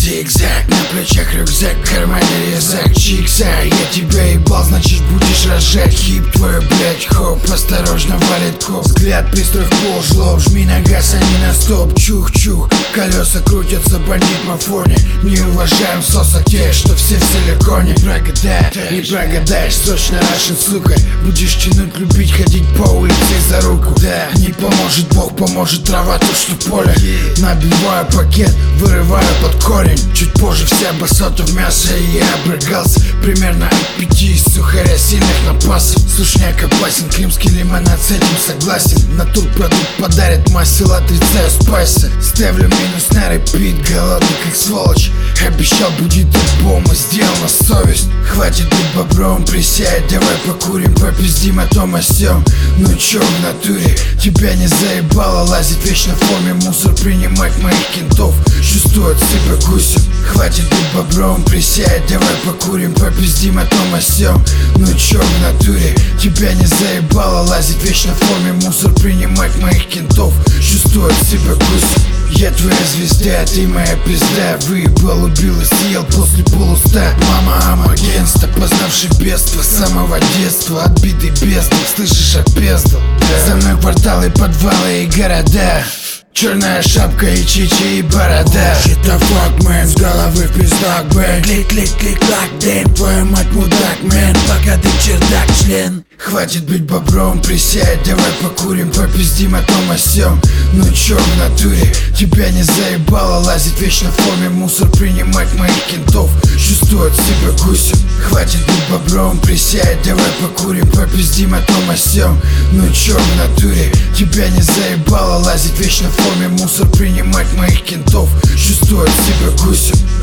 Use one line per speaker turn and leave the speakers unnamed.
Зигзаг, на плечах рюкзак, в кармане резак. Чикса, я тебя ебал, значит будешь рожать. Хип твой, блять, хоп, осторожно валит коп. Взгляд, пристрой в пол, жлоб, жми на газ, а не на стоп. Чух-чух, колеса крутятся, бандит на фоне. Не уважаем соса те, что все в силиконе. Не прогадаешь, сочно рашен, сука. Будешь тянуть, любить, ходить по улице за руку. Да, не поможет Бог, поможет трава, то что в поле. Набиваю пакет, вырываю под корень. Чуть позже вся басота в мясо, и я обрыгался. Примерно от 5 из сухаря сильных напасов. Сушняк опасен, крымский лимонад, с этим согласен. Натурпродукт подарит масел, отрицаю спайсы. Ставлю минус на репит, голодный как сволочь. Обещал будет альбома, сделал на совесть. Хватит быть бобровым, присядь, давай покурим, попиздим о том о сём. Ну чё в натуре, тебя не заебало лазить вечно в форме, мусор принимать моих кентов. Чувствую, отсыпай гусем. Хватит быть бобровым, присядь, давай покурим, попиздим о том о сём. Ну чё в натуре, тебя не заебало лазить вечно в форме, мусор принимать моих кентов. Чувствую, отсыпай гусем. Я твоя звезда, ты моя пизда. Выебал, убил и съел после полуста. Мама агентство, познавший бедство с самого детства. Отбитый бездна, слышишь, опездал. За мной кварталы, подвалы и города. Черная шапка и чичи и борода. Shit the fuck, man, с головы в пиздак, бэй. Клик-клик-клик-клак, дэм, твою мать мудак, мэн. Пока ты чердак, член. Хватит быть бобровым, присядь, давай покурим, попиздим о том о сём. Ну чё в натуре, тебя не заебало лазить вечно в форме, мусор принимать моих кентов. Чувствую, отсыпай гусем. Хватит быть бобровым, присядь, давай покурим, попиздим о том о сём. Ну чё в натуре, тебя не заебало лазить вечно в форме, мусор принимать моих кентов. Чувствую, отсыпай гусем.